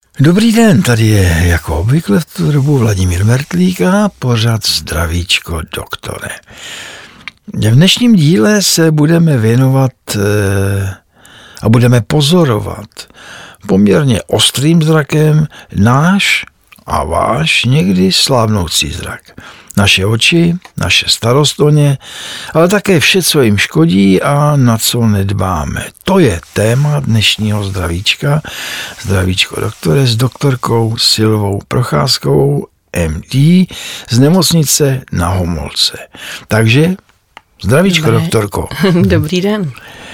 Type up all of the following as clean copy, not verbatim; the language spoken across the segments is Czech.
Dobrý den, tady je jako obvykle v tu dobu Vladimír Mertlík a pořad Zdravíčko doktore. V dnešním díle se budeme věnovat a budeme pozorovat poměrně ostrým zrakem náš a váš někdy slábnoucí zrak. Naše oči, naše starost o ně, ale také vše, co jim škodí a na co nedbáme. To je téma dnešního zdravíčka. Zdravíčko doktore s doktorkou Silvou Procházkovou, MD, z nemocnice Na Homolce. Takže zdravíčko, doktorko. Dobrý den.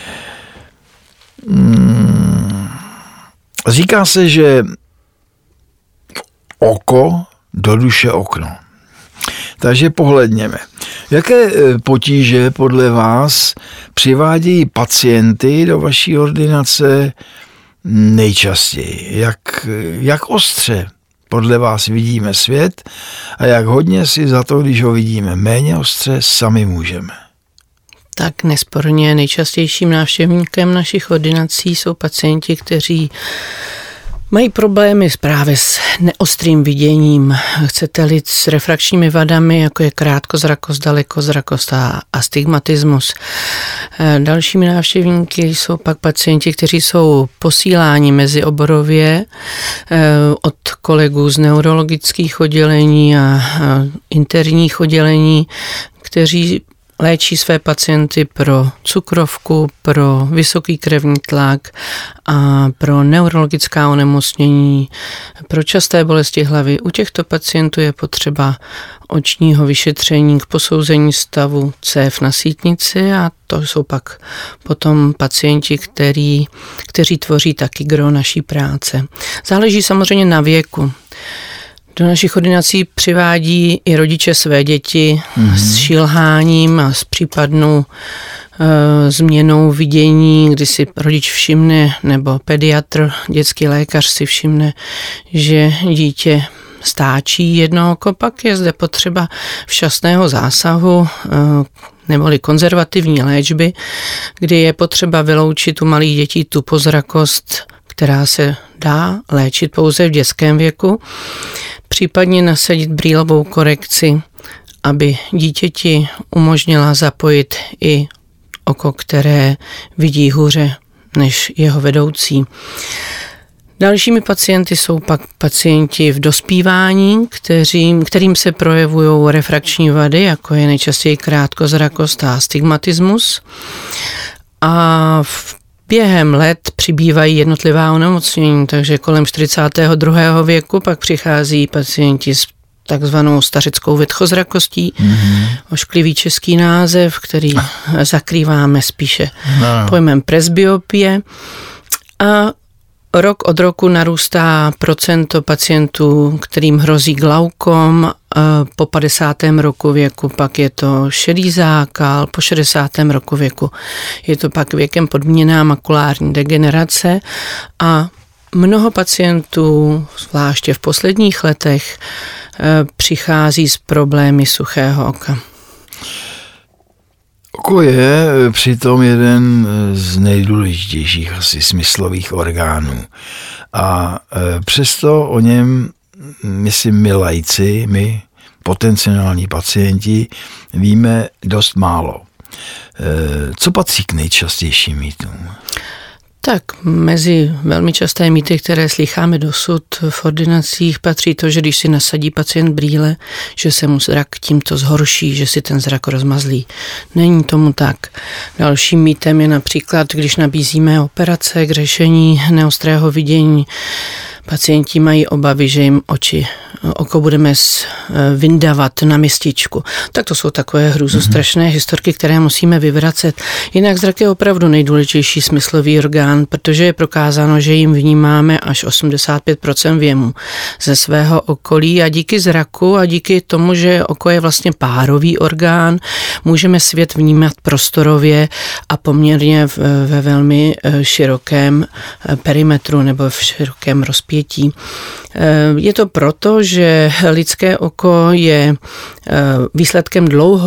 Říká se, že oko do duše okno. Takže pohledněme. Jaké potíže podle vás přivádějí pacienty do vaší ordinace nejčastěji? Jak ostře podle vás vidíme svět a jak hodně si za to, když ho vidíme méně ostře, sami můžeme? Tak nesporně nejčastějším návštěvníkem našich ordinací jsou pacienti, kteří mají problémy právě s neostrým viděním, chcete-li s refrakčními vadami, jako je krátkozrakost, dalekozrakost a astigmatismus. Dalšími návštěvníky jsou pak pacienti, kteří jsou posíláni mezioborově od kolegů z neurologických oddělení a interních oddělení, kteří léčí své pacienty pro cukrovku, pro vysoký krevní tlak a pro neurologická onemocnění, pro časté bolesti hlavy. U těchto pacientů je potřeba očního vyšetření k posouzení stavu cév na sítnici a to jsou pak potom pacienti, kteří tvoří taky gro naší práce. Záleží samozřejmě na věku. Do našich ordinací přivádí i rodiče své děti s šilháním a s případnou změnou vidění, kdy si rodič všimne, nebo pediatr, dětský lékař si všimne, že dítě stáčí jedno oko, pak je zde potřeba včasného zásahu neboli konzervativní léčby, kdy je potřeba vyloučit u malých dětí tupozrakost, která se dá léčit pouze v dětském věku, případně nasadit brýlovou korekci, aby dítěti umožnila zapojit i oko, které vidí hůře než jeho vedoucí. Dalšími pacienty jsou pak pacienti v dospívání, kterým se projevují refrakční vady, jako je nejčastěji krátkozrakost a astigmatismus. A během let přibývají jednotlivá onemocnění, takže kolem 42. věku pak přichází pacienti s takzvanou stařeckou větchozrakostí, ošklivý český název, který zakrýváme spíše pojmem presbyopie. A rok od roku narůstá procento pacientů, kterým hrozí glaukom. Po 50. roku věku pak je to šedý zákal, po 60. roku věku je to pak věkem podmíněná makulární degenerace a mnoho pacientů, zvláště v posledních letech, přichází s problémy suchého oka. Oko je přitom jeden z nejdůležitějších asi smyslových orgánů a přesto o něm, myslím, my laici, my potenciální pacienti, víme dost málo. Co patří k nejčastějším mýtům? Tak mezi velmi časté mýty, které slycháme dosud v ordinacích, patří to, že když si nasadí pacient brýle, že se mu zrak tímto zhorší, že si ten zrak rozmazlí. Není tomu tak. Dalším mýtem je například, když nabízíme operace k řešení neostrého vidění, pacienti mají obavy, že jim oko budeme vyndavat na mističku. Tak to jsou takové hrůzostrašné historky, které musíme vyvracet. Jinak zrak je opravdu nejdůležitější smyslový orgán, protože je prokázáno, že jim vnímáme až 85% věmu ze svého okolí a díky zraku a díky tomu, že oko je vlastně párový orgán, můžeme svět vnímat prostorově a poměrně ve velmi širokém perimetru nebo v širokém rozpětí. Je to proto, že lidské oko je výsledkem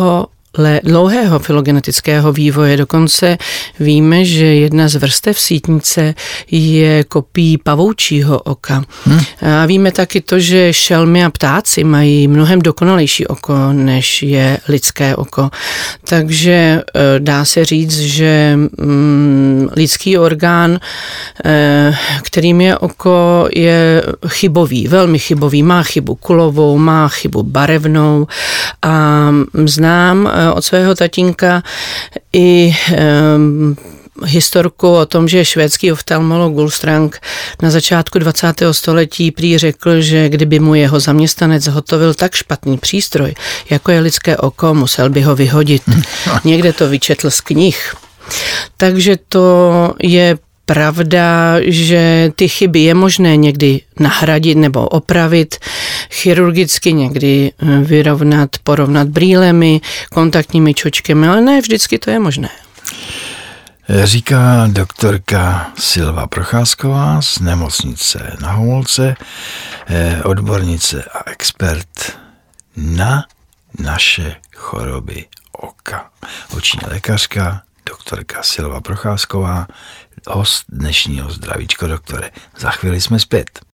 dlouhého filogenetického vývoje. Dokonce víme, že jedna z vrstev sítnice je kopií pavoučího oka. A víme taky to, že šelmy a ptáci mají mnohem dokonalejší oko, než je lidské oko. Takže dá se říct, že lidský orgán, kterým je oko, je chybový, velmi chybový. Má chybu kulovou, má chybu barevnou a znám od svého tatínka i historku o tom, že švédský oftalmolog Gullstrang na začátku 20. století prý řekl, že kdyby mu jeho zaměstnanec zhotovil tak špatný přístroj, jako je lidské oko, musel by ho vyhodit. Někde to vyčetl z knih. Takže to je pravda, že ty chyby je možné někdy nahradit nebo opravit, chirurgicky někdy vyrovnat, porovnat brýlemi, kontaktními čočkami, ale ne vždycky to je možné. Říká doktorka Silva Procházková z nemocnice Na Homolce, odbornice a expert na naše choroby oka. Oční lékařka, doktorka Silva Procházková, host dnešního Zdravíčko doktore. Za chvíli jsme zpět.